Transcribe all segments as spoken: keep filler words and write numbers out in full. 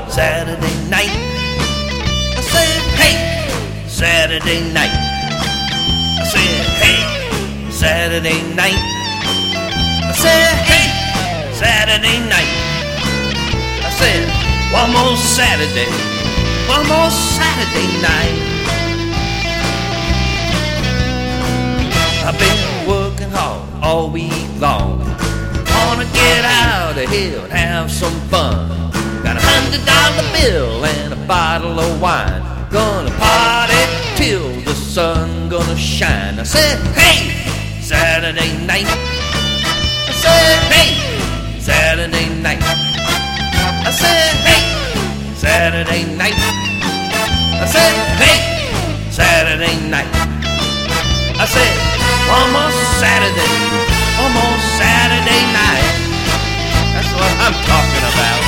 Saturday night. I said, hey, Saturday night. I said, hey, Saturday night. I said, hey, Saturday night. I said, one more Saturday, one more Saturday night. I've been working hard all week long. Wanna get out of here and have some fun. Got a hundred dollar bill and a bottle of wine. Gonna party till the sun gonna shine. I said, hey, Saturday night. I said, hey, Saturday night. I said, hey, Saturday night. I said, hey, Saturday night. I said, one more Saturday, one more Saturday night. That's what I'm talking about.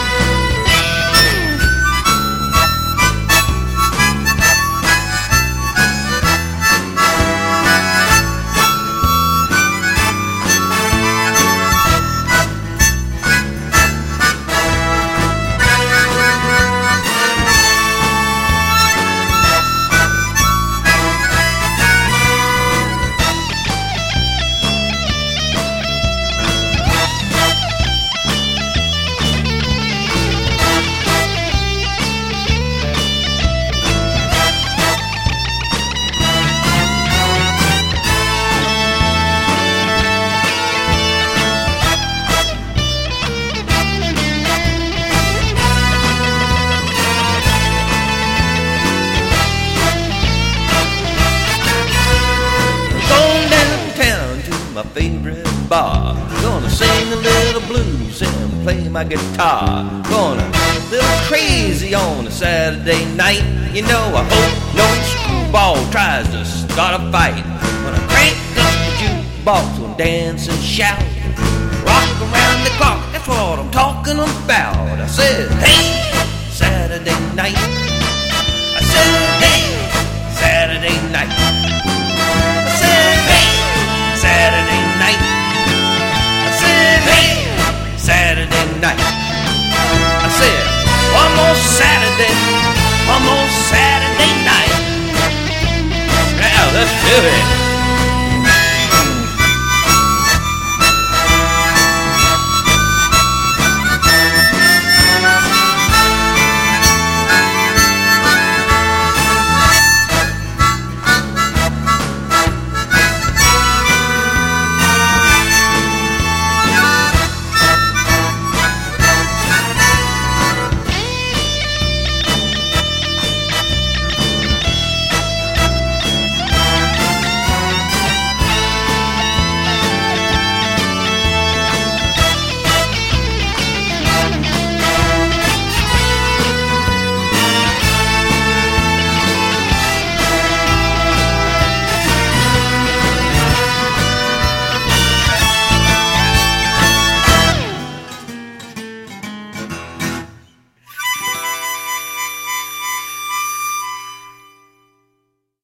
My favorite bar. Gonna sing a little blues and play my guitar. Gonna a little crazy on a Saturday night. You know I hope no screwball tries to start a fight. Gonna crank up the jukebox and dance and shout. Rock around the clock, that's what I'm talking about. I said, hey, Saturday night. I said, hey, Saturday night. I said, hey, Saturday night. I said, hey, Saturday night. I said, one more Saturday, one more Saturday night. Now let's do it.